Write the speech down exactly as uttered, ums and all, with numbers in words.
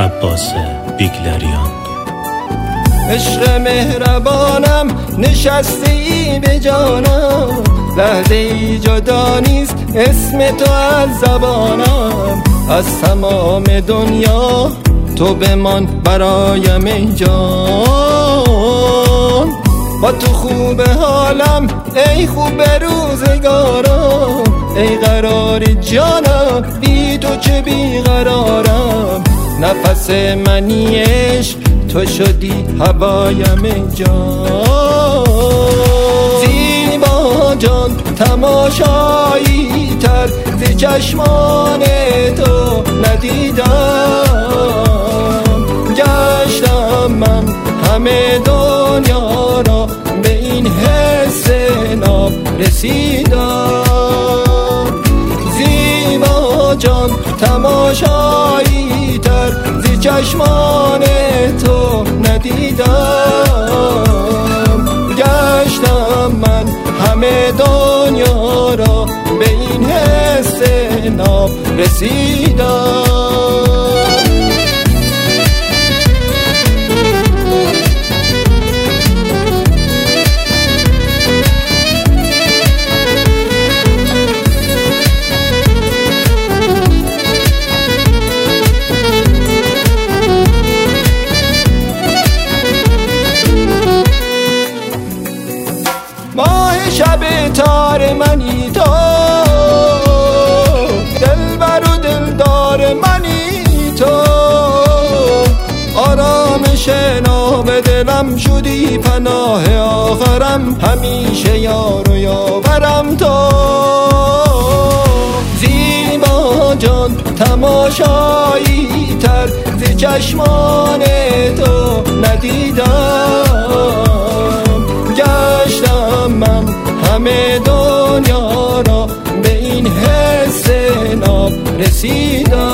عباس بیگلریان. عشق مهربانم نشستی به جانم، لحظه ای جدا نیست اسم تو از زبانم. از تمام دنیا تو بمان برایم ای جان، با تو خوب حالم ای خوب روزگارم. ای قرار جانم بی تو چه بیقرارم، نفس منی عشق تو شدی هوایم ای جان. زیبا جان تماشایی تر ز چشمان تو ندیدم، گشتم من همه دنیا را به این حس ناب رسیدم. زیبا جان تماشایی تر ز چشمان تو ندیدم، گشتم من همه دنیا را به این حس ناب رسیدم. ماه شب تار منی تو، دلبر و دلدار منی تو. آرامش ناب دلم شدی پناه آخرم، همیشه یار و یاورم تو. زیبا جان تماشایی تر ز چشمان تو ندیدم، گشتم من همه دنیا را به این حس ناب رسیدم.